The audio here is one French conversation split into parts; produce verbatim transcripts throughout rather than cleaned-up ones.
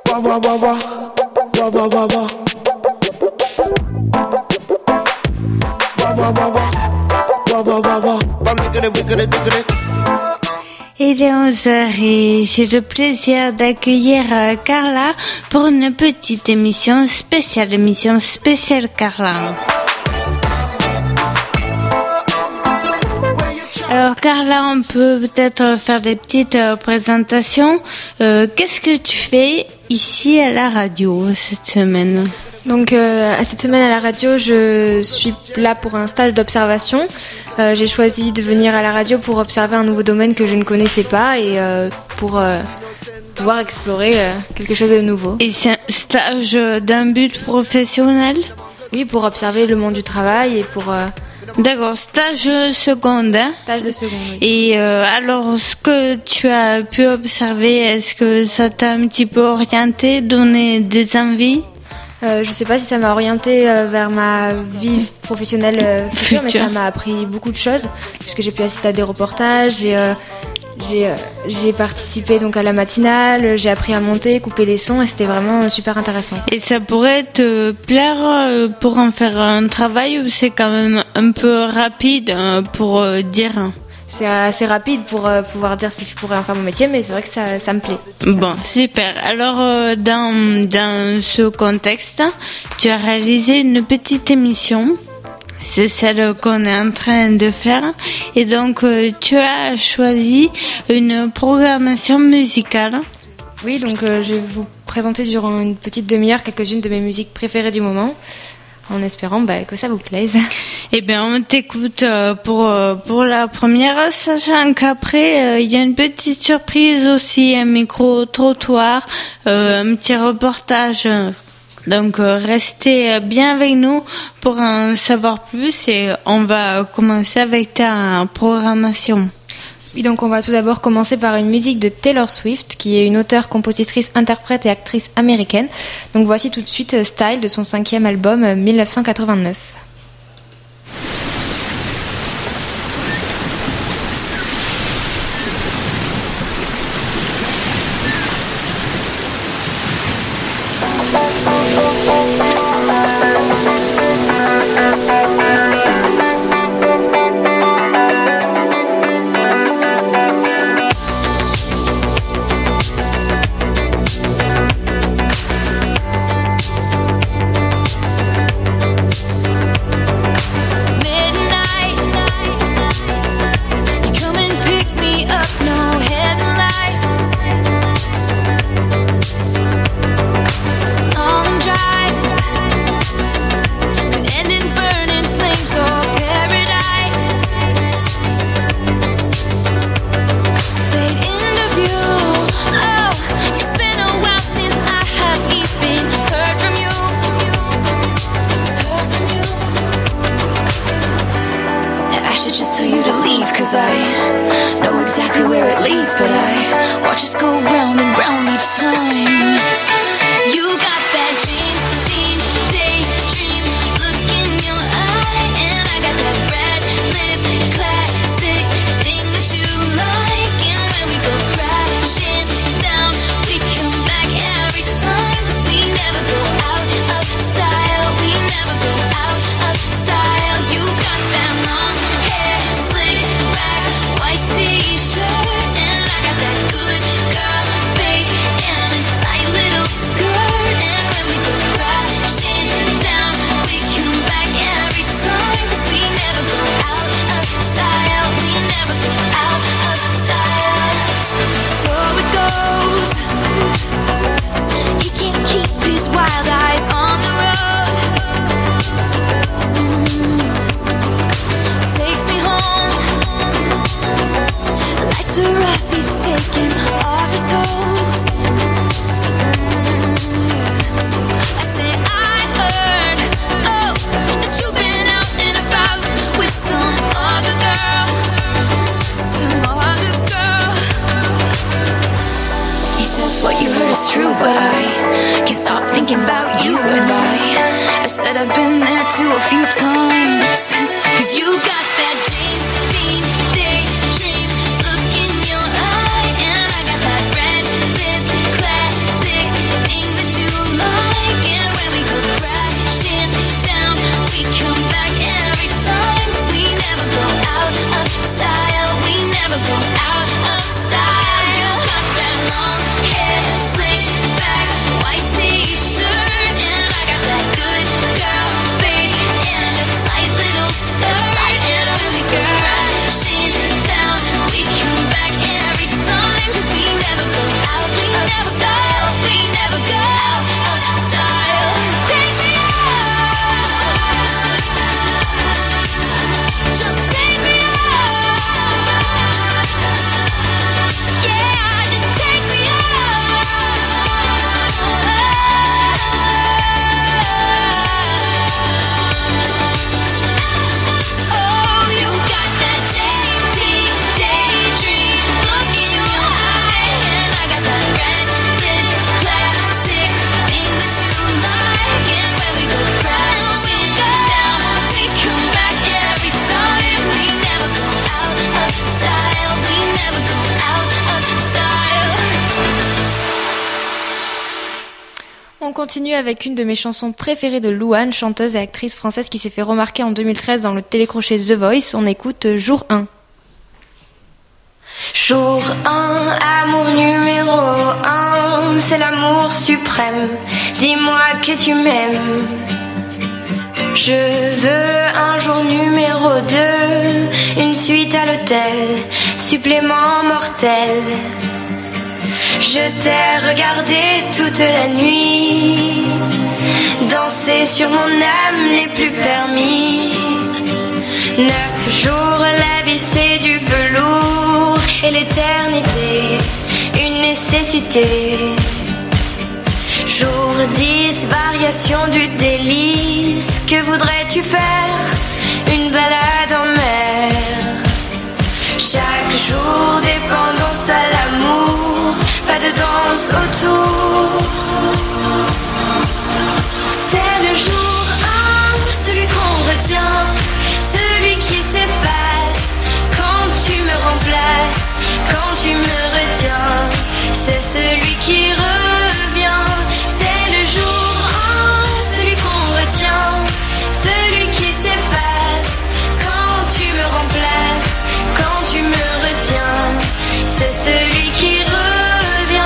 Wah wah wah wah. Wah wah wah wah. Wah wah wah wah. Wah wah wah wah. Bam wiggity wiggity wiggity. Il est onze heures et j'ai le plaisir d'accueillir Carla pour une petite émission spéciale, émission spéciale Carla. Alors Carla, on peut peut-être faire des petites euh, présentations. Euh, qu'est-ce que tu fais ici à la radio cette semaine ? Donc euh, à cette semaine à la radio, je suis là pour un stage d'observation. Euh, j'ai choisi de venir à la radio pour observer un nouveau domaine que je ne connaissais pas et euh, pour euh, pouvoir explorer euh, quelque chose de nouveau. Et c'est un stage d'un but professionnel ? Oui, pour observer le monde du travail et pour... Euh, D'accord, stage seconde. Hein? Stage de seconde, oui. Et euh, alors, ce que tu as pu observer, est-ce que ça t'a un petit peu orienté, donné des envies ? Euh, je sais pas si ça m'a orientée euh, vers ma vie professionnelle euh, future, mais ça m'a appris beaucoup de choses puisque j'ai pu assister à des reportages et euh, j'ai euh, j'ai participé donc à la matinale, j'ai appris à monter, couper des sons et c'était vraiment euh, super intéressant. Et ça pourrait te plaire euh, pour en faire un travail ou c'est quand même un peu rapide euh, pour euh, dire ? C'est assez rapide pour euh, pouvoir dire si je pourrais en faire mon métier, mais c'est vrai que ça, ça me plaît. Bon, super. Alors, euh, dans, dans ce contexte, tu as réalisé une petite émission. C'est celle qu'on est en train de faire. Et donc, euh, tu as choisi une programmation musicale. Oui, donc euh, je vais vous présenter durant une petite demi-heure quelques-unes de mes musiques préférées du moment. En espérant bah, que ça vous plaise. Eh bien, on t'écoute pour, pour la première, sachant qu'après, euh, il y a une petite surprise aussi, un micro-trottoir, euh, un petit reportage. Donc, euh, restez bien avec nous pour en savoir plus et on va commencer avec ta programmation. Oui, donc on va tout d'abord commencer par une musique de Taylor Swift, qui est une auteure, compositrice, interprète et actrice américaine. Donc voici tout de suite Style de son cinquième album dix-neuf cent quatre-vingt-neuf. Thing on continue avec une de mes chansons préférées de Louane, chanteuse et actrice française qui s'est fait remarquer en deux mille treize dans le télécrochet The Voice. On écoute Jour un. Jour un, amour numéro un, c'est l'amour suprême. Dis-moi que tu m'aimes. Je veux un jour numéro deux, une suite à l'hôtel, supplément mortel. Je t'ai regardé toute la nuit, danser sur mon âme les plus permis. Neuf jours, la vie c'est du velours, et l'éternité, une nécessité. Jour dix, variation du délice, que voudrais-tu faire? Une balade en mer. Chaque jour, dépendance à l'amour, pas de danse autour. C'est le jour un, celui qu'on retient, celui qui s'efface quand tu me remplaces, quand tu me retiens. C'est celui qui revient. C'est le jour un, celui qu'on retient, celui qui s'efface quand tu me remplaces, quand tu me retiens. C'est celui qui revient.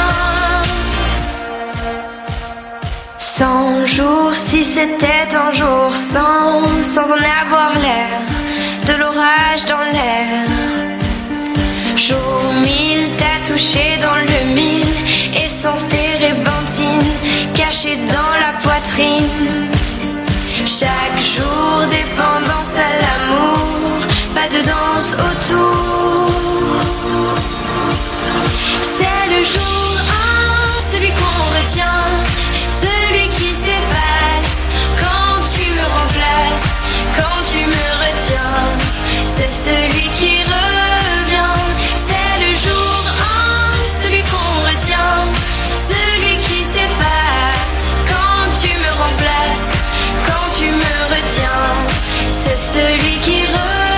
Cent jours, si c'était un jour sans, sans en avoir l'air, de l'orage dans l'air. Jour mille, t'as touché dans le mille, essence térébenthine, cachée dans la poitrine. Chaque jour, dépendance à l'amour, pas de danse autour. C'est le jour un, celui qu'on retient, celui qui s'efface quand tu me remplaces, quand tu me retiens. C'est celui qui revient. C'est le jour un, celui qu'on retient, celui qui s'efface quand tu me remplaces, quand tu me retiens. C'est celui qui revient.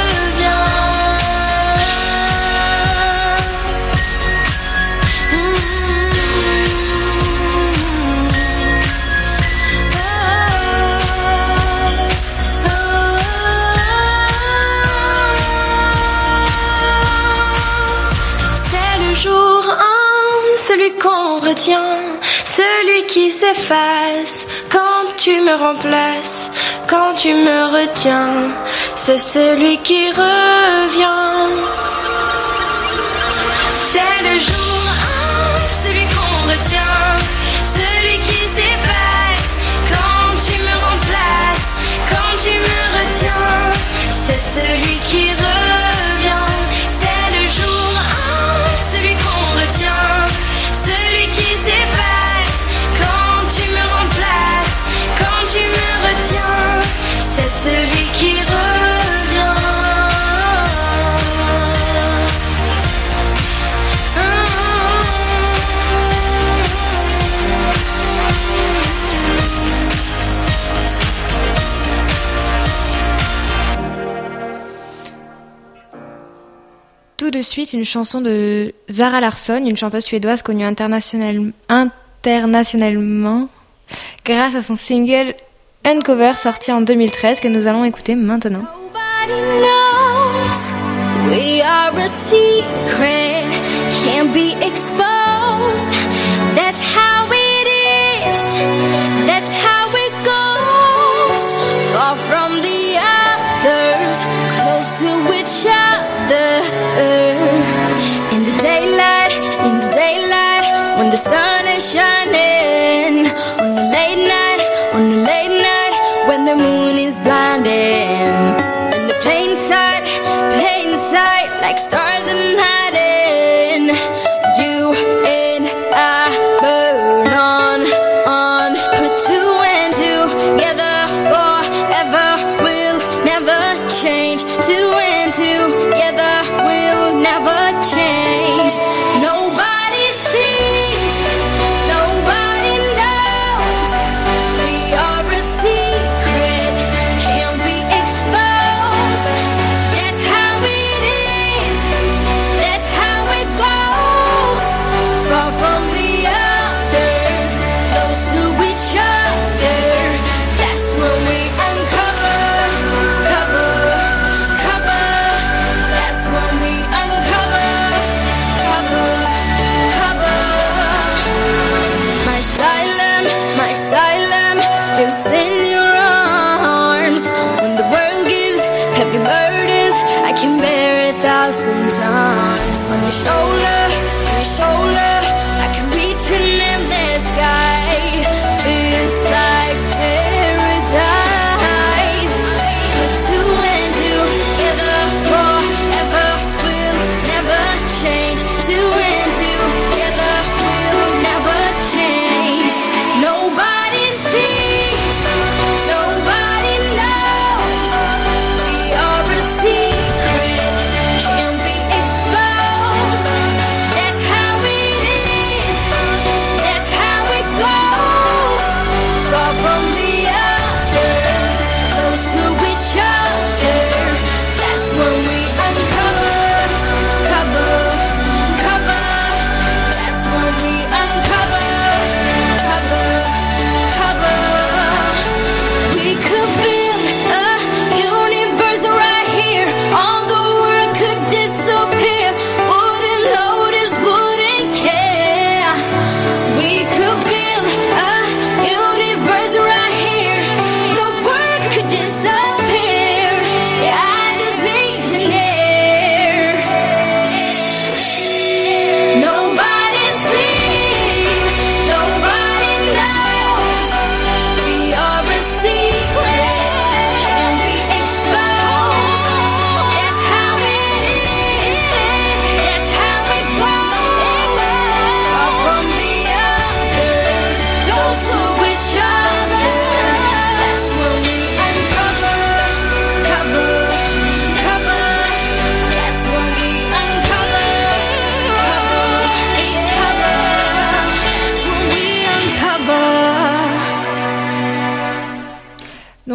Celui qu'on retient, celui qui s'efface quand tu me remplaces, quand tu me retiens. C'est celui qui revient. C'est le jour un, celui qu'on retient, celui qui s'efface quand tu me remplaces, quand tu me retiens. C'est celui qui revient. C'est le jour un, celui qu'on retient, celui qui s'efface quand tu me remplaces, quand tu me retiens. C'est celui qui revient. Tout de suite, une chanson de Zara Larsson, une chanteuse suédoise connue international... internationalement grâce à son single Uncover sorti en deux mille treize que nous allons écouter maintenant. Nobody knows we are a secret, can't be exposed. That's how it is, that's how it goes. Far from the others, close to each other. In the daylight, in the daylight, when the sun is shining. On the late night, on the late night, when the moon is blinding. In the plain sight, plain sight, like stars in hiding. You and I burn on, on. Put two and two together forever. We'll never change. Two and two together we'll never change. Nobody sees, nobody knows. We are a secret, can't be exposed. That's how it is,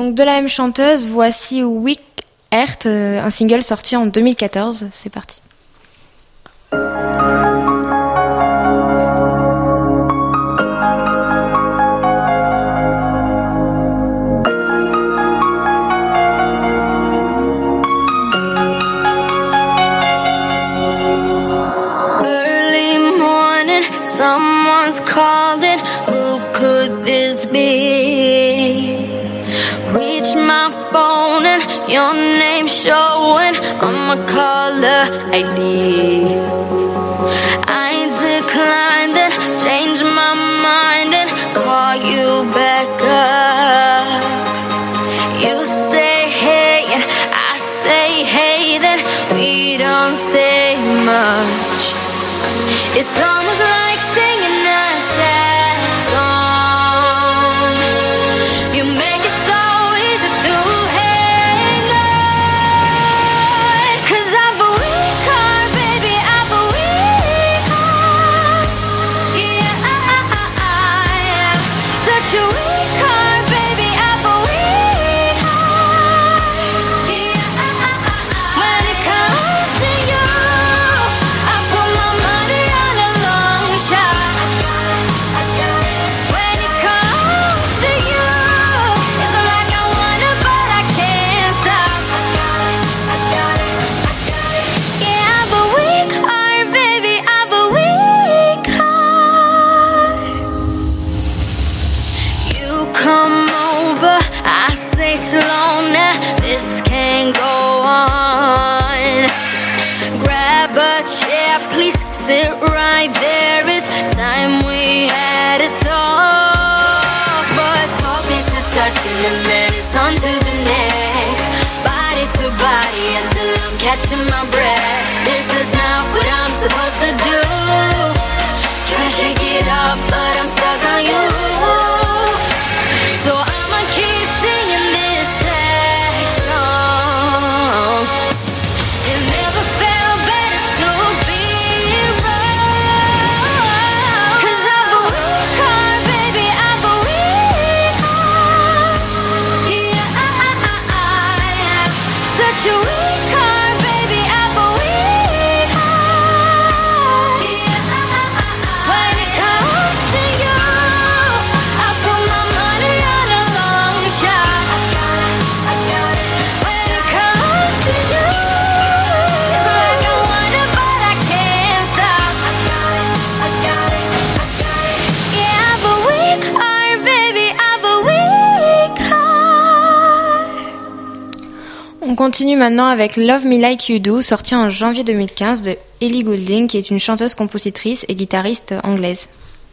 Donc de la même chanteuse, voici Weak Heart, un single sorti en deux mille quatorze. C'est parti. Someone's calling, who could this be? Reach my phone and your name showing on my caller I D. I declined and changed my mind and call you back up. You say hey and I say hey, then we don't say much. It's almost like singing a sad song. You make it so easy to hang on. 'Cause I've a weak heart, baby, I've a weak heart. Yeah, I, I, I have such a weak heart, baby, I've a weak heart. Yeah, I, I, I, when it comes to you, I put my money on a long shot. When it comes to you, it's like I want it, but I can't stop. Yeah, I've a weak heart, baby, I've a weak heart. You come over, I say slow now, this can't go on. Grab a chair, please sit right there. It's time we had a talk. But talk leads to touching and then it's on to the next. Body to body until I'm catching my breath. This is not what I'm supposed to do. Try to shake it off, but I'm stuck on you. So I'ma keep singing this sad song. It never felt better to be wrong. 'Cause I've a weak heart, baby, I've a weak heart. Yeah, I, I, I, I have such a weak heart, baby, I've a weak heart. Yeah, I, I, I, I, when it comes to you, I put my money on a long shot. When it comes to you, it's like I want it, but I can't stop. Yeah, I've a weak heart, baby, I've a weak heart. On continue maintenant avec Love Me Like You Do, sorti en janvier deux mille quinze de Ellie Goulding, qui est une chanteuse, compositrice et guitariste anglaise.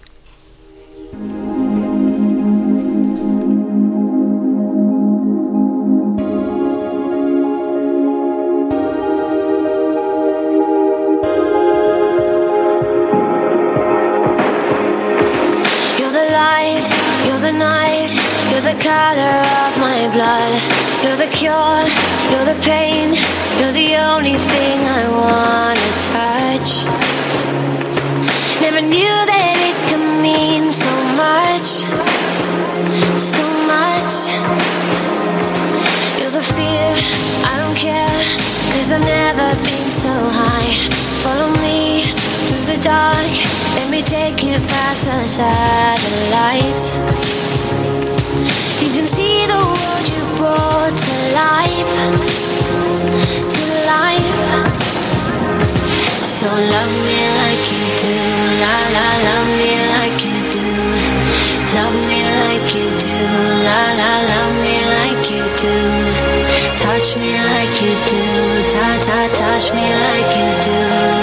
You're the light, you're the night, you're the color of my blood. You're the cure, you're the pain, you're the only thing I wanna touch. Never knew that it could mean so much, so much. You're the fear, I don't care, 'cause I've never been so high. Follow me through the dark, let me take you past the satellites. You can see the world you brought to life, to life. So love me like you do, la la, love me like you do. Love me like you do, la la, love me like you do. Touch me like you do, ta ta, touch me like you do.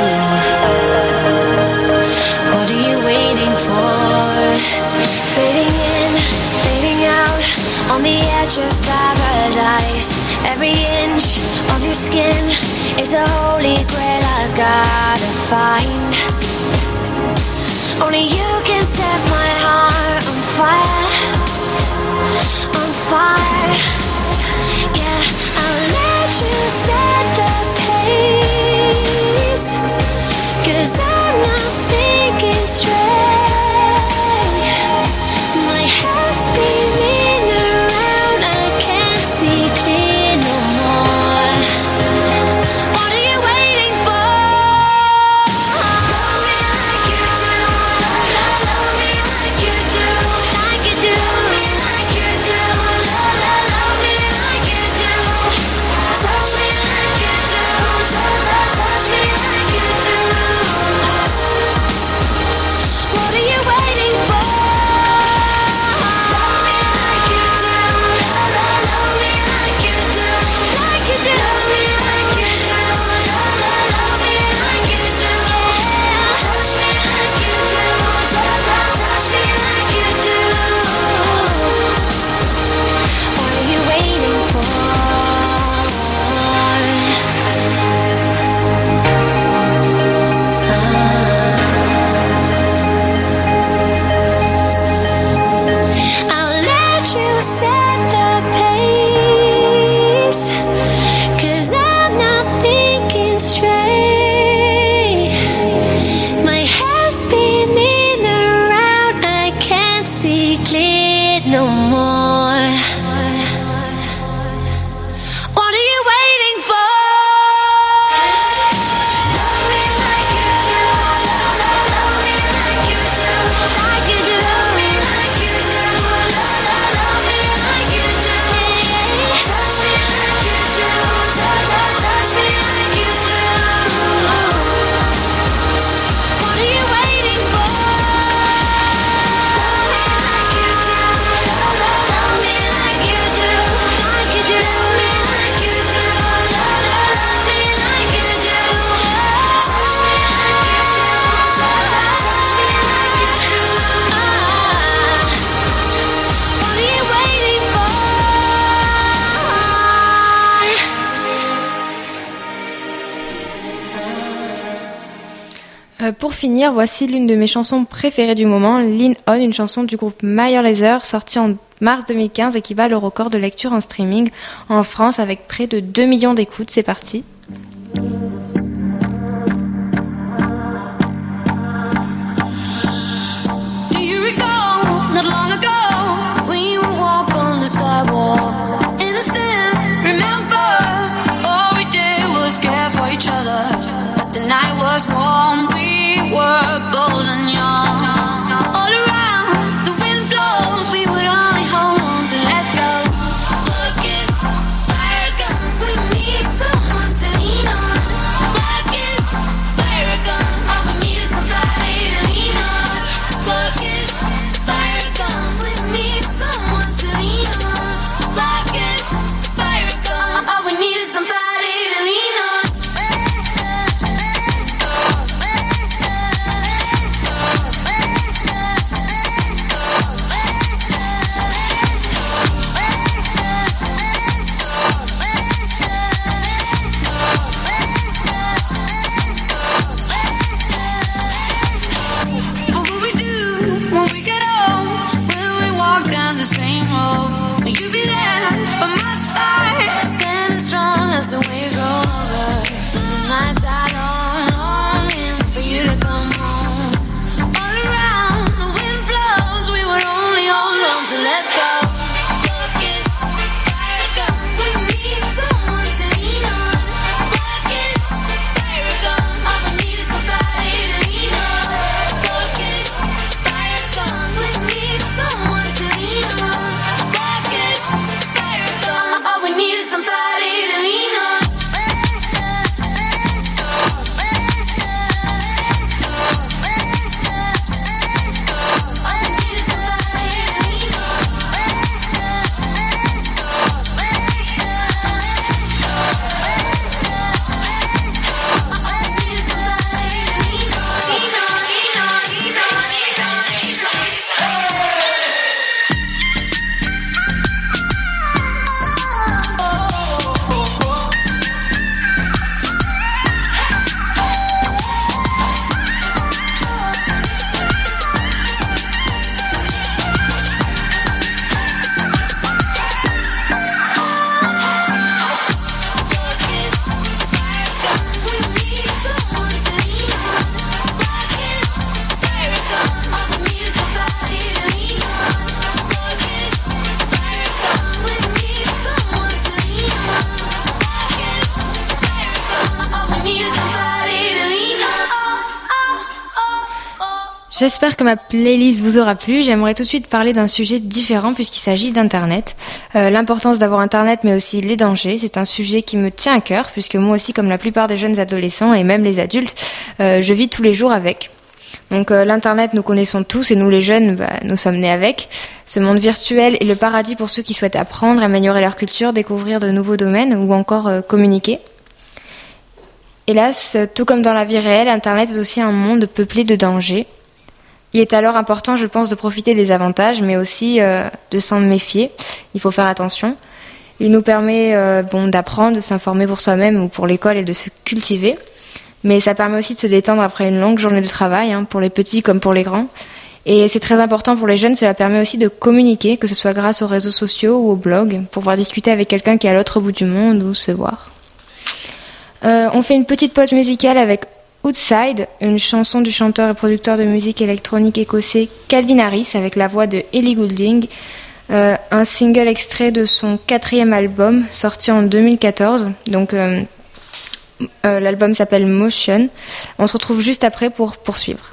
What are you waiting for? Fading in, fading out, on the edge of paradise. Every inch of your skin is a holy grail I've gotta find. Only you can set my heart on fire, on fire. Yeah, I'll let you set the pace, 'cause I'm not thinking straight. My head's spinning around, I can't secret no more. What are you waiting for? Love me like you do. Love me like you do. Like you do. Love me like you do. Love me like you do. Touch me like you do. Touch, touch, touch me like you do. What are you waiting for? Love me like you do. Love me like you do. Like you do. Love me like you do. Touch me like you do. Touch, touch me like you do. What are you waiting for? Euh, pour finir, voici l'une de mes chansons préférées du moment, Lean On, une chanson du groupe Major Lazer, sortie en mars deux mille quinze et qui bat le record de lecture en streaming en France avec près de deux millions d'écoutes. C'est parti. Do you recall, not long ago, we would walk on the sidewalk, innocent, remember, all we did was care for each other, but the night was warm, we were bold and young, all around, the wind blows, we would only hold on to let go. Look, it's fire gun, we need someone to lean on. Look, it's fire gun, all we need is somebody to lean on. Look, it's fire gun, we need someone to lean on. Look, it's fire gun, all we need is somebody to lean on. What will we do when we get old? Will we walk down the same road? Will you be there by my side? Standing strong as the waves roll over. And the nights are long, longing for you to come home. All around, the wind blows, we would only hold on to let go. Look, it's fire gun, we need someone to lean on. Look, it's fire gun, all we need is somebody to lean on. Look, it's fire gun, we need someone to lean on. Look, it's fire gun, all we need is somebody to lean on. J'espère que ma playlist vous aura plu. J'aimerais tout de suite parler d'un sujet différent puisqu'il s'agit d'Internet. Euh, l'importance d'avoir Internet mais aussi les dangers. C'est un sujet qui me tient à cœur puisque moi aussi, comme la plupart des jeunes adolescents et même les adultes, euh, je vis tous les jours avec. Donc euh, l'Internet, nous connaissons tous et nous les jeunes, bah, nous sommes nés avec. Ce monde virtuel est le paradis pour ceux qui souhaitent apprendre, améliorer leur culture, découvrir de nouveaux domaines ou encore euh, communiquer. Hélas, tout comme dans la vie réelle, Internet est aussi un monde peuplé de dangers. Il est alors important, je pense, de profiter des avantages, mais aussi euh, de s'en méfier. Il faut faire attention. Il nous permet euh, bon, d'apprendre, de s'informer pour soi-même ou pour l'école et de se cultiver. Mais ça permet aussi de se détendre après une longue journée de travail, hein, pour les petits comme pour les grands. Et c'est très important pour les jeunes, cela permet aussi de communiquer, que ce soit grâce aux réseaux sociaux ou aux blogs, pour pouvoir discuter avec quelqu'un qui est à l'autre bout du monde ou se voir. Euh, on fait une petite pause musicale avec Outside, une chanson du chanteur et producteur de musique électronique écossais Calvin Harris avec la voix de Ellie Goulding, euh, un single extrait de son quatrième album sorti en deux mille quatorze. Donc euh, euh, l'album s'appelle Motion. On se retrouve juste après pour poursuivre.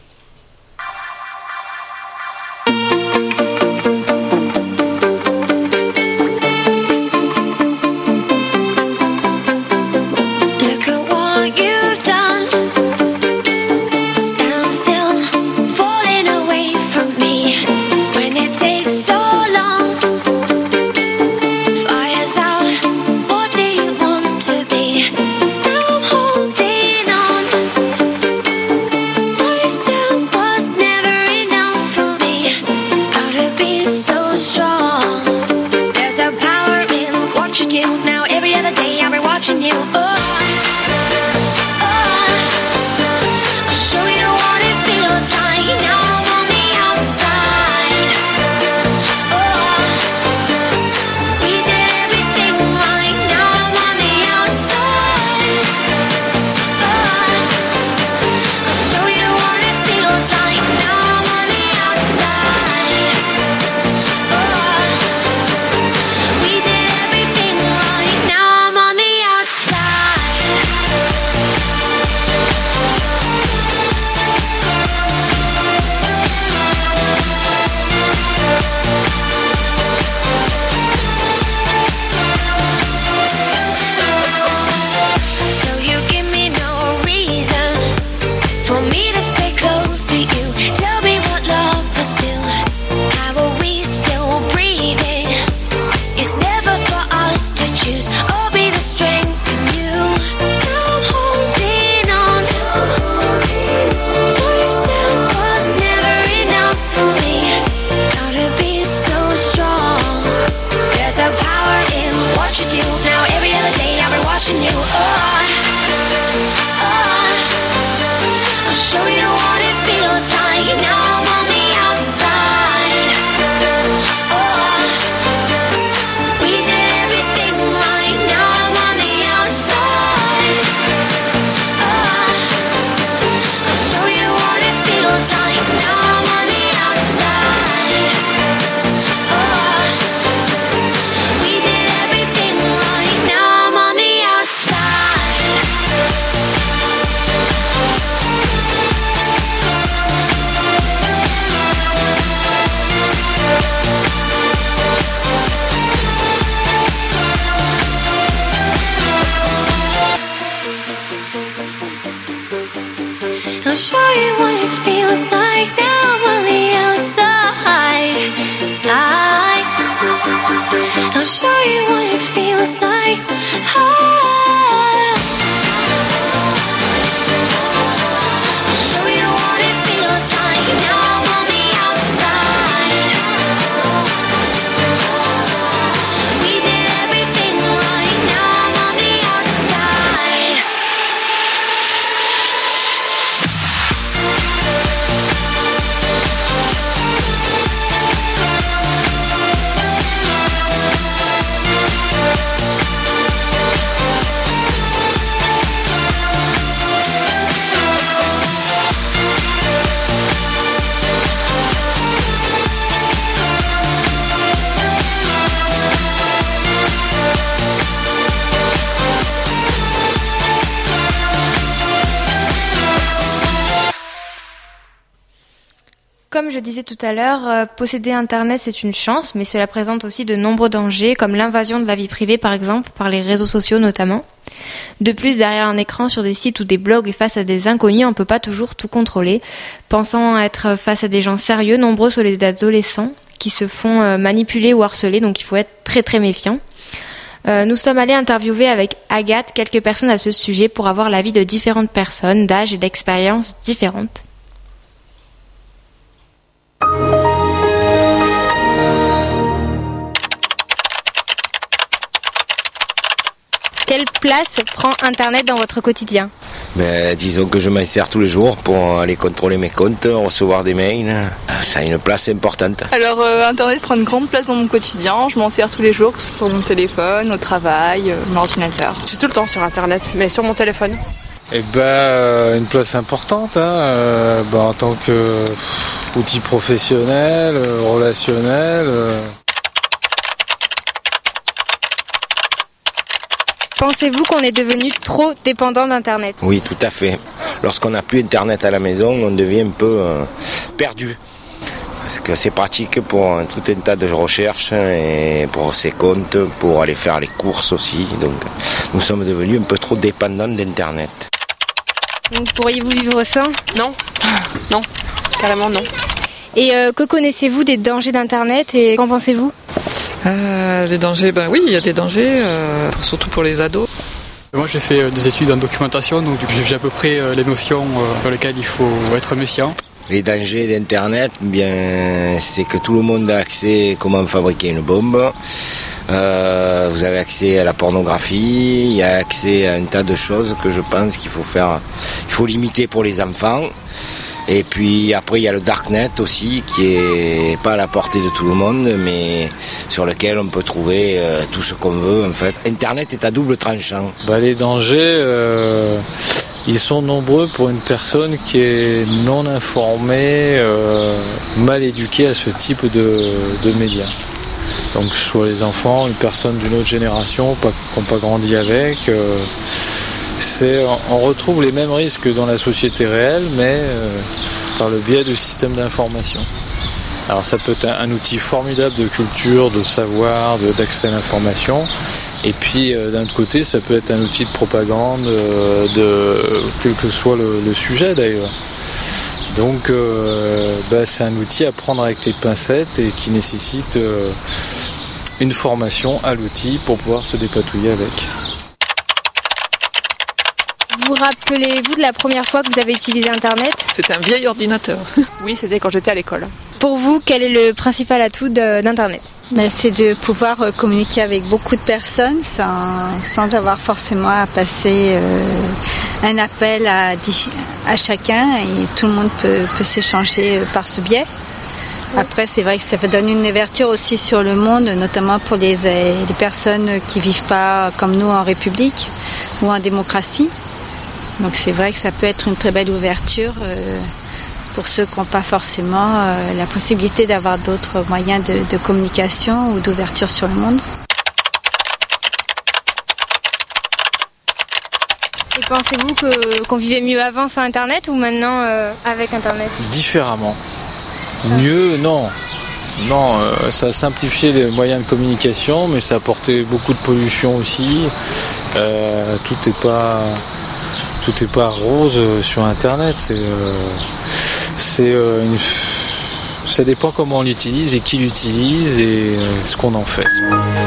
I'll show you what it feels like now I'm on the outside. I, I'll show you what it feels like. I, Comme je disais tout à l'heure, euh, posséder Internet c'est une chance, mais cela présente aussi de nombreux dangers, comme l'invasion de la vie privée par exemple, par les réseaux sociaux notamment. De plus, derrière un écran sur des sites ou des blogs et face à des inconnus, on ne peut pas toujours tout contrôler. Pensant être face à des gens sérieux, nombreux sont les adolescents qui se font euh, manipuler ou harceler, donc il faut être très très méfiant. Euh, nous sommes allés interviewer avec Agathe quelques personnes à ce sujet pour avoir l'avis de différentes personnes, d'âge et d'expériences différentes. Quelle place prend Internet dans votre quotidien ? Ben, disons que je m'en sers tous les jours pour aller contrôler mes comptes, recevoir des mails. Ça a une place importante. Alors euh, Internet prend une grande place dans mon quotidien. Je m'en sers tous les jours, que ce soit sur mon téléphone, au travail, euh, mon ordinateur. Je suis tout le temps sur Internet, mais sur mon téléphone. Eh ben, euh, une place importante, hein, euh, ben, en tant qu'outil professionnel, euh, relationnel. Euh. Pensez-vous qu'on est devenu trop dépendant d'Internet ? Oui, tout à fait. Lorsqu'on n'a plus Internet à la maison, on devient un peu euh, perdu. Parce que c'est pratique pour tout un tas de recherches et pour ses comptes, pour aller faire les courses aussi. Donc nous sommes devenus un peu trop dépendants d'Internet. Donc pourriez-vous vivre sans ? Non, non, carrément non. Et euh, que connaissez-vous des dangers d'Internet et qu'en pensez-vous ? euh, Des dangers, ben oui, il y a des dangers, euh, surtout pour les ados. Moi j'ai fait des études en documentation, donc j'ai à peu près les notions sur lesquelles il faut être méfiant. Les dangers d'Internet, bien, c'est que tout le monde a accès à comment fabriquer une bombe. Euh, vous avez accès à la pornographie, il y a accès à un tas de choses que je pense qu'il faut faire, il faut limiter pour les enfants. Et puis après il y a le darknet aussi qui est pas à la portée de tout le monde, mais sur lequel on peut trouver euh, tout ce qu'on veut en fait. Internet est à double tranchant. Bah, les dangers, euh, ils sont nombreux pour une personne qui est non informée, euh, mal éduquée à ce type de, de médias. Donc soit les enfants, une personne d'une autre génération, pas, qui n'ont pas grandi avec. Euh, c'est, on retrouve les mêmes risques dans la société réelle, mais euh, par le biais du système d'information. Alors ça peut être un, un outil formidable de culture, de savoir, de, d'accès à l'information. Et puis euh, d'un autre côté, ça peut être un outil de propagande, euh, de quel que soit le, le sujet d'ailleurs. Donc euh, bah, c'est un outil à prendre avec les pincettes et qui nécessite euh, une formation à l'outil pour pouvoir se dépatouiller avec. Vous rappelez-vous de la première fois que vous avez utilisé Internet ? C'était un vieil ordinateur. Oui, c'était quand j'étais à l'école. Pour vous, quel est le principal atout de, d'Internet ? Ben, c'est de pouvoir communiquer avec beaucoup de personnes sans, sans avoir forcément à passer euh, un appel à, à chacun et tout le monde peut, peut s'échanger par ce biais. Après, c'est vrai que ça donne une ouverture aussi sur le monde, notamment pour les, les personnes qui ne vivent pas comme nous en République ou en démocratie. Donc c'est vrai que ça peut être une très belle ouverture euh, pour ceux qui n'ont pas forcément euh, la possibilité d'avoir d'autres moyens de, de communication ou d'ouverture sur le monde. Et pensez-vous que, qu'on vivait mieux avant sans Internet ou maintenant euh, avec Internet ? Différemment. Mieux, non. Non, euh, ça a simplifié les moyens de communication, mais ça a apporté beaucoup de pollution aussi. Euh, tout n'est pas... Tout n'est pas rose sur Internet, c'est, euh, c'est euh, une... ça dépend comment on l'utilise et qui l'utilise et euh, ce qu'on en fait.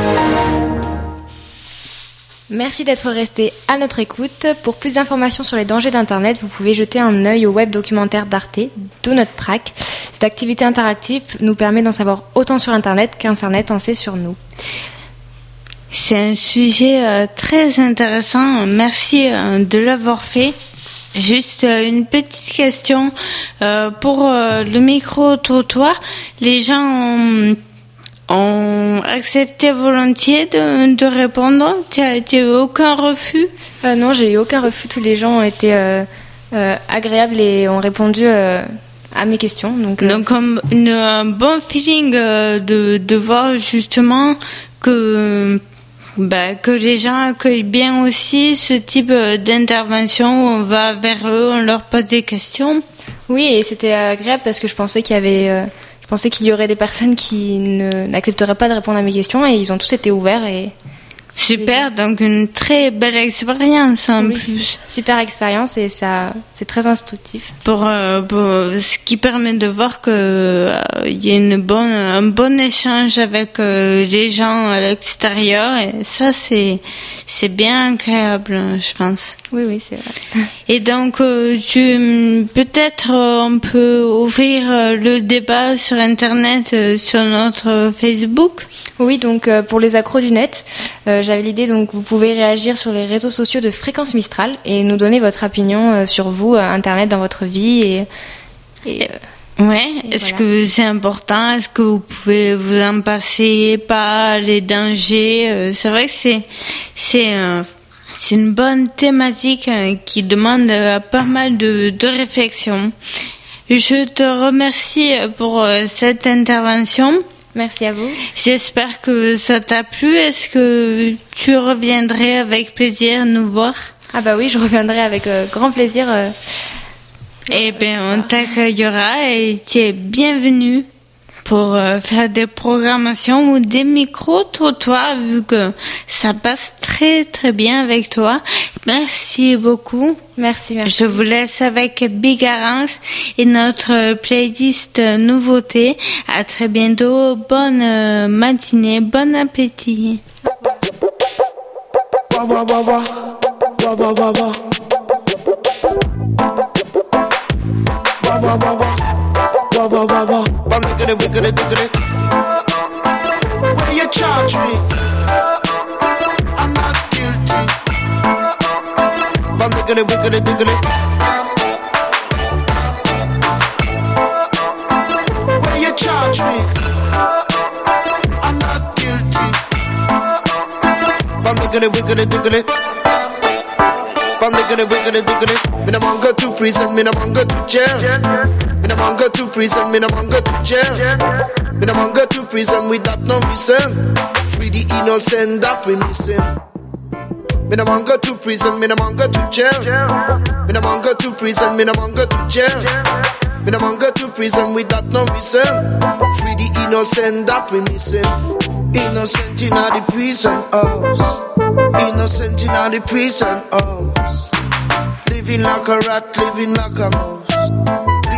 Merci d'être resté à notre écoute. Pour plus d'informations sur les dangers d'Internet, vous pouvez jeter un œil au web documentaire d'Arte, Do Not Track. Cette activité interactive nous permet d'en savoir autant sur Internet qu'Internet en sait sur nous. C'est un sujet euh, très intéressant. Merci euh, de l'avoir fait. Juste euh, une petite question euh, pour euh, le micro-trottoir. Les gens ont, ont accepté volontiers de, de répondre. Tu as, tu as eu aucun refus ? euh, Non, j'ai eu aucun refus. Tous les gens ont été euh, euh, agréables et ont répondu euh, à mes questions. Donc, euh, donc un, une, un bon feeling euh, de, de voir justement que... Bah, que les gens accueillent bien aussi ce type d'intervention où on va vers eux, on leur pose des questions. Oui, et c'était agréable parce que je pensais qu'il y avait, euh, je pensais qu'il y aurait des personnes qui ne, n'accepteraient pas de répondre à mes questions et ils ont tous été ouverts et super, donc une très belle expérience en oui, plus. Super expérience et ça, c'est très instructif. Pour, euh, pour ce qui permet de voir que euh, il y a une bonne, un bon échange avec euh, les gens à l'extérieur et ça c'est, c'est bien agréable, je pense. Oui, oui, c'est vrai. Et donc, euh, tu, peut-être euh, on peut ouvrir euh, le débat sur Internet, euh, sur notre Facebook. Oui, donc euh, pour les accros du net, euh, j'avais l'idée, donc vous pouvez réagir sur les réseaux sociaux de Fréquence Mistral et nous donner votre opinion euh, sur vous, euh, Internet dans votre vie et... et euh, ouais, et est-ce voilà. que c'est important? Est-ce que vous pouvez vous en passer? Pas les dangers? euh, C'est vrai que c'est... c'est euh, C'est une bonne thématique euh, qui demande euh, pas mal de, de réflexion. Je te remercie pour euh, cette intervention. Merci à vous. J'espère que ça t'a plu. Est-ce que tu reviendrais avec plaisir nous voir? Ah bah oui, je reviendrai avec euh, grand plaisir. Euh... Eh bien, on t'accueillera et tu es bienvenue pour euh, faire des programmations ou des micro-trottoirs vu que ça passe très très bien avec toi. Merci beaucoup. Merci, merci. Je vous laisse avec Bigarance et notre playlist nouveauté. À très bientôt. Bonne euh, matinée, bon appétit. Wiggity, wiggity, wiggity. Where you charge me? I'm not guilty. Wiggity, wiggity, wiggity. Where you charge me? I'm not guilty. Wiggity, wiggity, wiggity. Wiggity, wiggity, wiggity. Me no want go to prison, me no want go to jail. Me no want go to prison, me no want go to jail. Me no want go to prison without no reason. Free the innocent that we missing. Me no want go to prison, me no want go to jail. Me no want go to prison, me no want go to jail. Me no want go to prison without no reason. Free the innocent that we missing. Innocent in the prison house. Innocent in the prison house. Living like a rat, living like a mouse.